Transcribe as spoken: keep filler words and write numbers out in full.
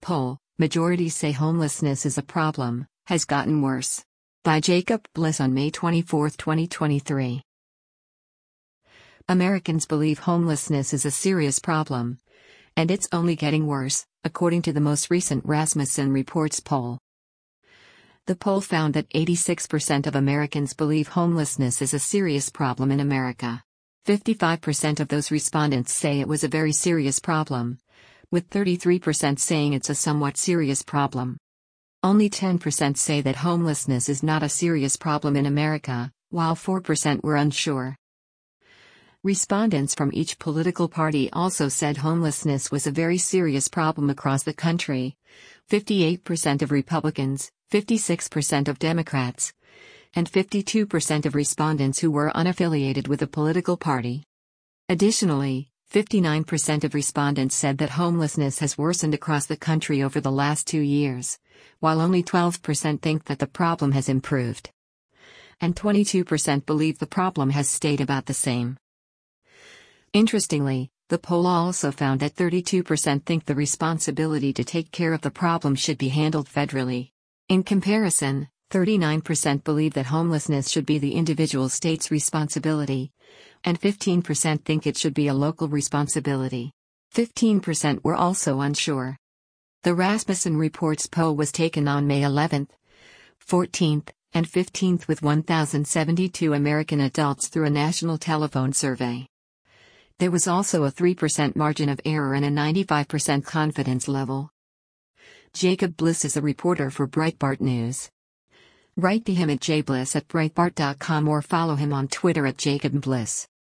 poll, majorities say homelessness is a problem, has gotten worse. By Jacob Bliss on May twenty-fourth, twenty twenty-three. Americans believe homelessness is a serious problem. And it's only getting worse, according to the most recent Rasmussen Reports poll. The poll found that eighty-six percent of Americans believe homelessness is a serious problem in America. fifty-five percent of those respondents say it was a very serious problem, with thirty-three percent saying it's a somewhat serious problem. Only ten percent say that homelessness is not a serious problem in America, while four percent were unsure. Respondents from each political party also said homelessness was a very serious problem across the country. fifty-eight percent of Republicans, fifty-six percent of Democrats, and fifty-two percent of respondents who were unaffiliated with a political party. Additionally, fifty-nine percent of respondents said that homelessness has worsened across the country over the last two years, while only twelve percent think that the problem has improved. And twenty-two percent believe the problem has stayed about the same. Interestingly, the poll also found that thirty-two percent think the responsibility to take care of the problem should be handled federally. In comparison, thirty-nine percent believe that homelessness should be the individual state's responsibility, and fifteen percent think it should be a local responsibility. fifteen percent were also unsure. The Rasmussen Reports poll was taken on May eleventh, fourteenth, and fifteenth with one thousand seventy-two American adults through a national telephone survey. There was also a three percent margin of error and a ninety-five percent confidence level. Jacob Bliss is a reporter for Breitbart News. Write to him at j bliss at breitbart dot com or follow him on Twitter at Jacob Bliss.